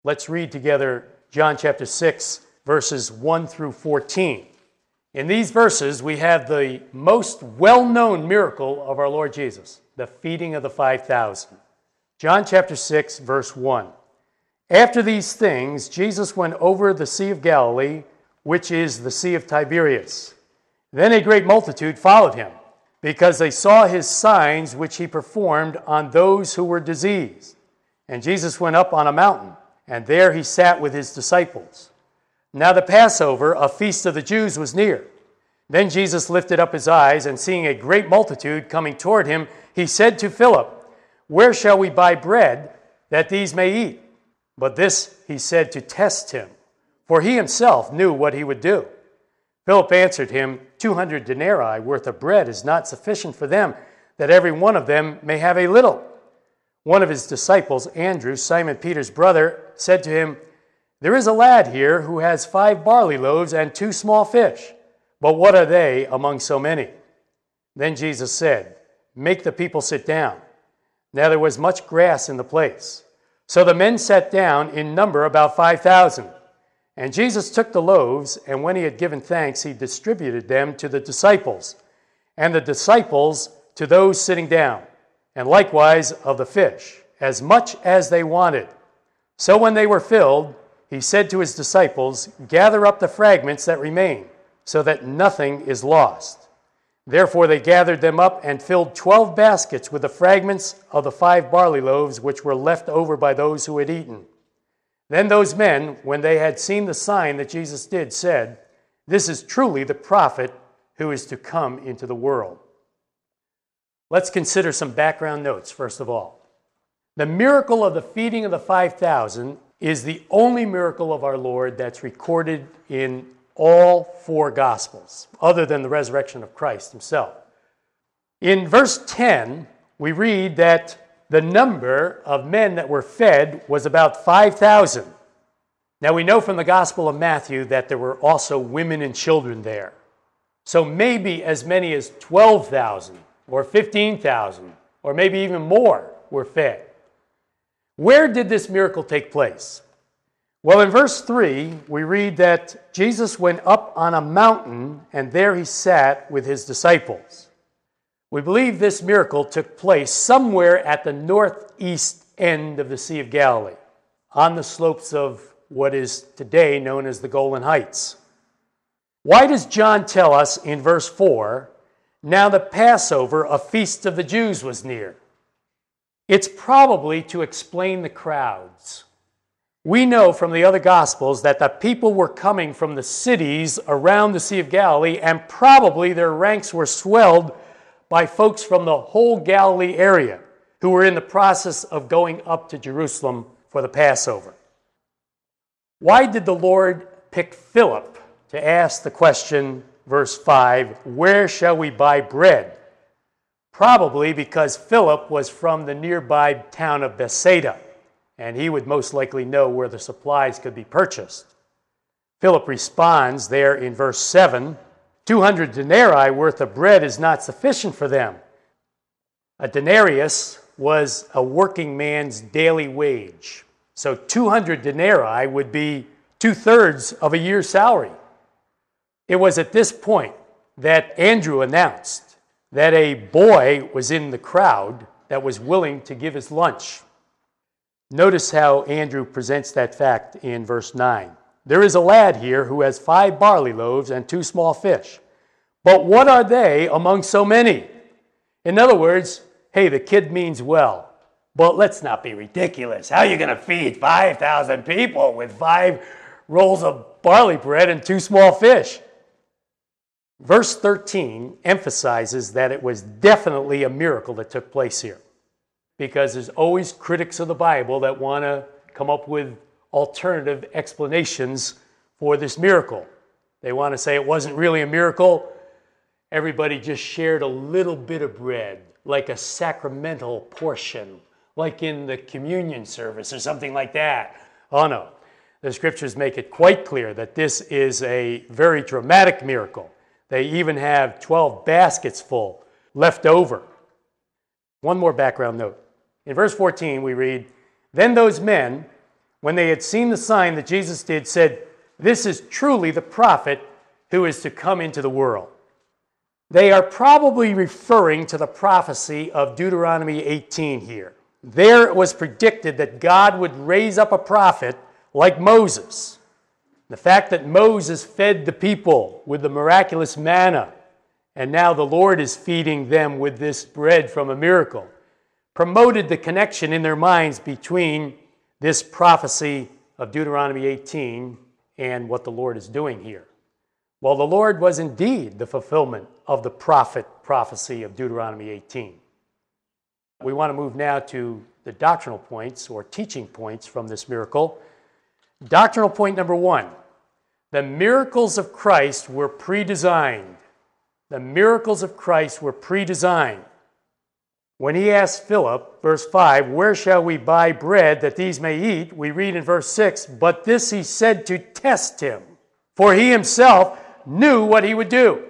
Let's read together John chapter 6, verses 1 through 14. In these verses, we have the most well-known miracle of our Lord Jesus, the feeding of the 5,000. John chapter 6, verse 1. After these things, Jesus went over the Sea of Galilee, which is the Sea of Tiberias. Then a great multitude followed him, because they saw his signs which he performed on those who were diseased. And Jesus went up on a mountain, and there he sat with his disciples. Now the Passover, a feast of the Jews, was near. Then Jesus lifted up his eyes, and seeing a great multitude coming toward him, he said to Philip, "Where shall we buy bread that these may eat?" But this he said to test him, for he himself knew what he would do. Philip answered him, 200 denarii worth of bread is not sufficient for them, that every one of them may have a little. One of his disciples, Andrew, Simon Peter's brother, said to him, "There is a lad here who has 5 barley loaves and 2 small fish, but what are they among so many?" Then Jesus said, "Make the people sit down." Now there was much grass in the place. So the men sat down in number about 5,000. And Jesus took the loaves, and when he had given thanks, he distributed them to the disciples, and the disciples to those sitting down, and likewise of the fish, as much as they wanted. So when they were filled, he said to his disciples, "Gather up the fragments that remain, so that nothing is lost." Therefore they gathered them up and filled 12 baskets with the fragments of the 5 barley loaves which were left over by those who had eaten. Then those men, when they had seen the sign that Jesus did, said, "This is truly the prophet who is to come into the world." Let's consider some background notes, first of all. The miracle of the feeding of the 5,000 is the only miracle of our Lord that's recorded in all 4 Gospels, other than the resurrection of Christ himself. In verse 10, we read that the number of men that were fed was about 5,000. Now we know from the Gospel of Matthew that there were also women and children there. So maybe as many as 12,000 or 15,000 or maybe even more were fed. Where did this miracle take place? Well, in verse 3, we read that Jesus went up on a mountain, and there he sat with his disciples. We believe this miracle took place somewhere at the northeast end of the Sea of Galilee, on the slopes of what is today known as the Golan Heights. Why does John tell us in verse 4, "Now the Passover, a feast of the Jews, was near"? It's probably to explain the crowds. We know from the other Gospels that the people were coming from the cities around the Sea of Galilee, and probably their ranks were swelled by folks from the whole Galilee area who were in the process of going up to Jerusalem for the Passover. Why did the Lord pick Philip to ask the question, verse 5, "Where shall we buy bread?" Probably because Philip was from the nearby town of Bethsaida, and he would most likely know where the supplies could be purchased. Philip responds there in verse 7, 200 denarii worth of bread is not sufficient for them. A denarius was a working man's daily wage. So 200 denarii would be 2/3 of a year's salary. It was at this point that Andrew announced that a boy was in the crowd that was willing to give his lunch. Notice how Andrew presents that fact in verse 9. "There is a lad here who has 5 barley loaves and 2 small fish. But what are they among so many?" In other words, hey, the kid means well, but let's not be ridiculous. How are you going to feed 5,000 people with 5 rolls of barley bread and 2 small fish? Verse 13 emphasizes that it was definitely a miracle that took place here, because there's always critics of the Bible that want to come up with alternative explanations for this miracle. They want to say it wasn't really a miracle. Everybody just shared a little bit of bread, like a sacramental portion, like in the communion service or something like that. Oh no, the scriptures make it quite clear that this is a very dramatic miracle. They even have 12 baskets full left over. One more background note. In verse 14 we read, "Then those men, when they had seen the sign that Jesus did, said, "This is truly the prophet who is to come into the world." They are probably referring to the prophecy of Deuteronomy 18 here. There it was predicted that God would raise up a prophet like Moses. The fact that Moses fed the people with the miraculous manna, and now the Lord is feeding them with this bread from a miracle, promoted the connection in their minds between this prophecy of Deuteronomy 18 and what the Lord is doing here. Well, the Lord was indeed the fulfillment of the prophecy of Deuteronomy 18. We want to move now to the doctrinal points or teaching points from this miracle. Doctrinal point number 1, the miracles of Christ were pre-designed. The miracles of Christ were pre-designed. When he asked Philip, verse 5, "Where shall we buy bread that these may eat?" we read in verse 6, "But this he said to test him, for he himself knew what he would do."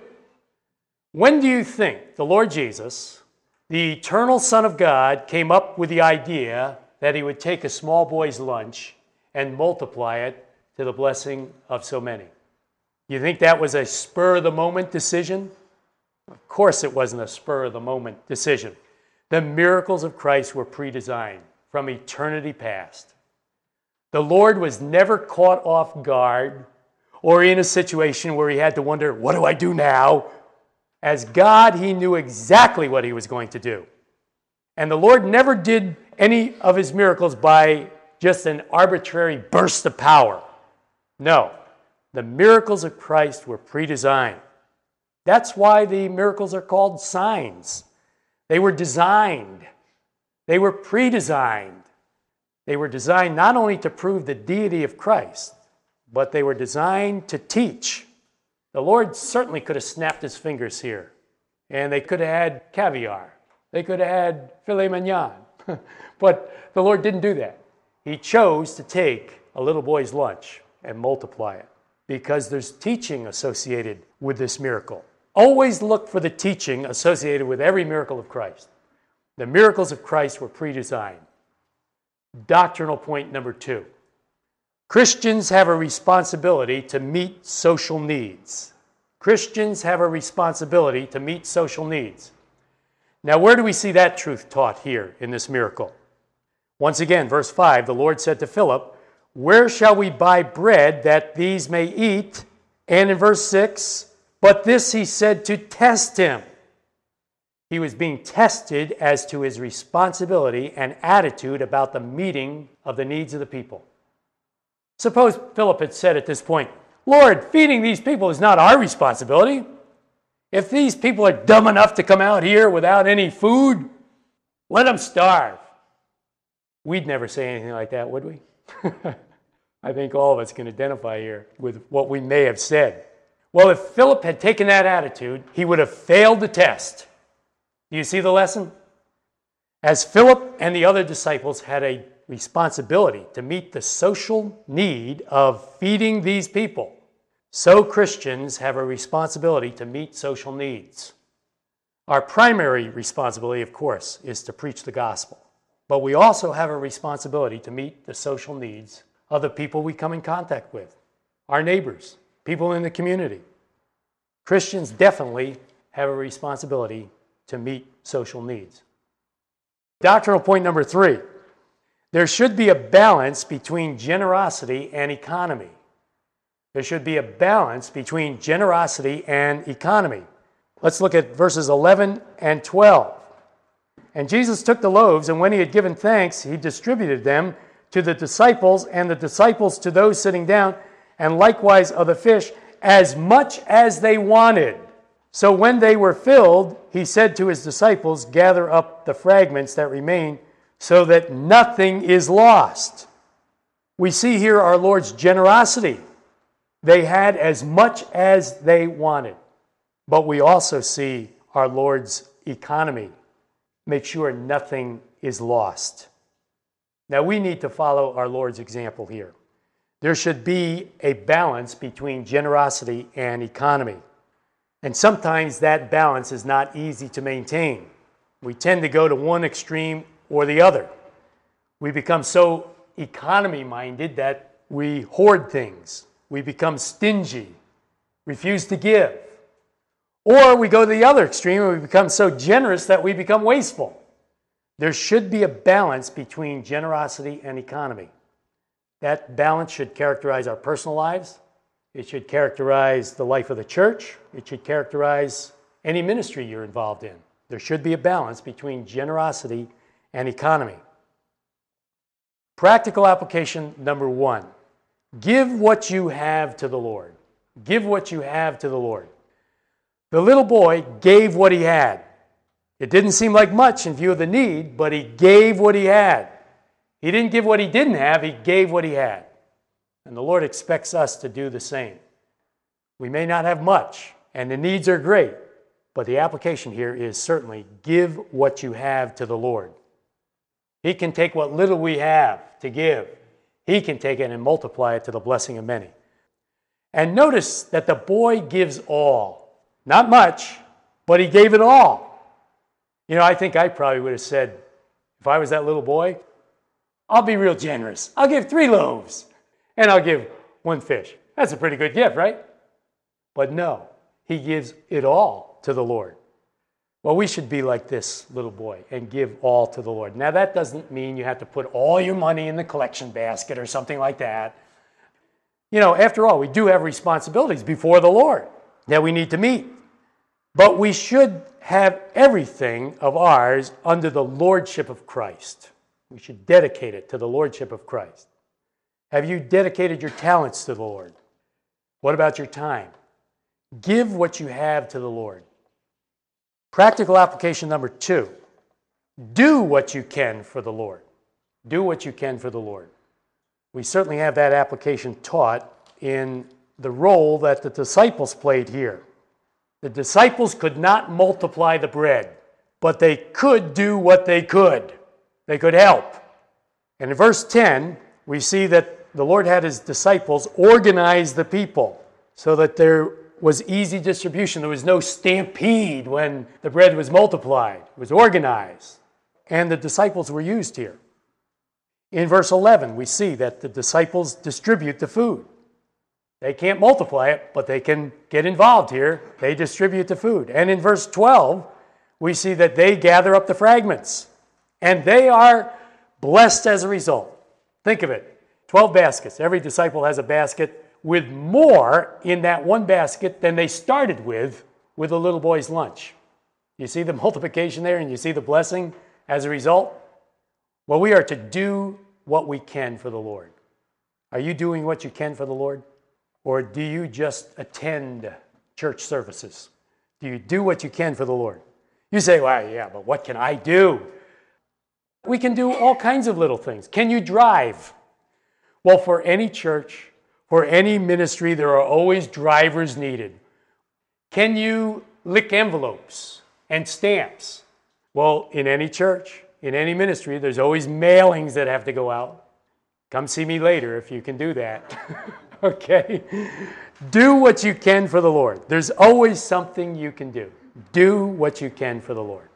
When do you think the Lord Jesus, the eternal Son of God, came up with the idea that he would take a small boy's lunch and multiply it to the blessing of so many? You think that was a spur-of-the-moment decision? Of course it wasn't a spur-of-the-moment decision. The miracles of Christ were pre-designed from eternity past. The Lord was never caught off guard or in a situation where he had to wonder, what do I do now? As God, he knew exactly what he was going to do. And the Lord never did any of his miracles by just an arbitrary burst of power. No, the miracles of Christ were pre-designed. That's why the miracles are called signs. They were designed. They were pre-designed. They were designed not only to prove the deity of Christ, but they were designed to teach. The Lord certainly could have snapped his fingers here, and they could have had caviar. They could have had filet mignon. But the Lord didn't do that. He chose to take a little boy's lunch and multiply it because there's teaching associated with this miracle. Always look for the teaching associated with every miracle of Christ. The miracles of Christ were pre-designed. Doctrinal point number 2. Christians have a responsibility to meet social needs. Christians have a responsibility to meet social needs. Now, where do we see that truth taught here in this miracle? Once again, verse 5, the Lord said to Philip, "Where shall we buy bread that these may eat?" And in verse 6, "But this he said to test him." He was being tested as to his responsibility and attitude about the meeting of the needs of the people. Suppose Philip had said at this point, "Lord, feeding these people is not our responsibility. If these people are dumb enough to come out here without any food, let them starve." We'd never say anything like that, would we? I think all of us can identify here with what we may have said. Well, if Philip had taken that attitude, he would have failed the test. Do you see the lesson? As Philip and the other disciples had a responsibility to meet the social need of feeding these people, so Christians have a responsibility to meet social needs. Our primary responsibility, of course, is to preach the gospel. But we also have a responsibility to meet the social needs of the people we come in contact with, our neighbors, people in the community. Christians definitely have a responsibility to meet social needs. Doctrinal point number 3. There should be a balance between generosity and economy. There should be a balance between generosity and economy. Let's look at verses 11 and 12. "And Jesus took the loaves, and when he had given thanks, he distributed them to the disciples, and the disciples to those sitting down, and likewise of the fish, as much as they wanted. So when they were filled, he said to his disciples, 'Gather up the fragments that remain, so that nothing is lost.'" We see here our Lord's generosity. They had as much as they wanted. But we also see our Lord's economy. Make sure nothing is lost. Now we need to follow our Lord's example here. There should be a balance between generosity and economy. And sometimes that balance is not easy to maintain. We tend to go to one extreme or the other. We become so economy-minded that we hoard things. We become stingy, refuse to give. Or we go to the other extreme and we become so generous that we become wasteful. There should be a balance between generosity and economy. That balance should characterize our personal lives. It should characterize the life of the church. It should characterize any ministry you're involved in. There should be a balance between generosity and economy. Practical application number 1. Give what you have to the Lord. Give what you have to the Lord. The little boy gave what he had. It didn't seem like much in view of the need, but he gave what he had. He didn't give what he didn't have, he gave what he had. And the Lord expects us to do the same. We may not have much, and the needs are great, but the application here is certainly give what you have to the Lord. He can take what little we have to give. He can take it and multiply it to the blessing of many. And notice that the boy gives all. Not much, but he gave it all. You know, I think I probably would have said, if I was that little boy, I'll be real generous. I'll give 3 loaves, and I'll give 1 fish. That's a pretty good gift, right? But no, he gives it all to the Lord. Well, we should be like this little boy and give all to the Lord. Now, that doesn't mean you have to put all your money in the collection basket or something like that. You know, after all, we do have responsibilities before the Lord that we need to meet. But we should have everything of ours under the lordship of Christ. We should dedicate it to the lordship of Christ. Have you dedicated your talents to the Lord? What about your time? Give what you have to the Lord. Practical application number 2. Do what you can for the Lord. Do what you can for the Lord. We certainly have that application taught in the role that the disciples played here. The disciples could not multiply the bread, but they could do what they could. They could help. And in verse 10, we see that the Lord had his disciples organize the people so that there was easy distribution. There was no stampede when the bread was multiplied. It was organized. And the disciples were used here. In verse 11, we see that the disciples distribute the food. They can't multiply it, but they can get involved here. They distribute the food. And in verse 12, we see that they gather up the fragments. And they are blessed as a result. Think of it. 12 baskets. Every disciple has a basket with more in that one basket than they started with the little boy's lunch. You see the multiplication there and you see the blessing as a result? Well, we are to do what we can for the Lord. Are you doing what you can for the Lord? Or do you just attend church services? Do you do what you can for the Lord? You say, well, yeah, but what can I do? We can do all kinds of little things. Can you drive? Well, for any church, for any ministry, there are always drivers needed. Can you lick envelopes and stamps? Well, in any church, in any ministry, there's always mailings that have to go out. Come see me later if you can do that. Okay? Do what you can for the Lord. There's always something you can do. Do what you can for the Lord.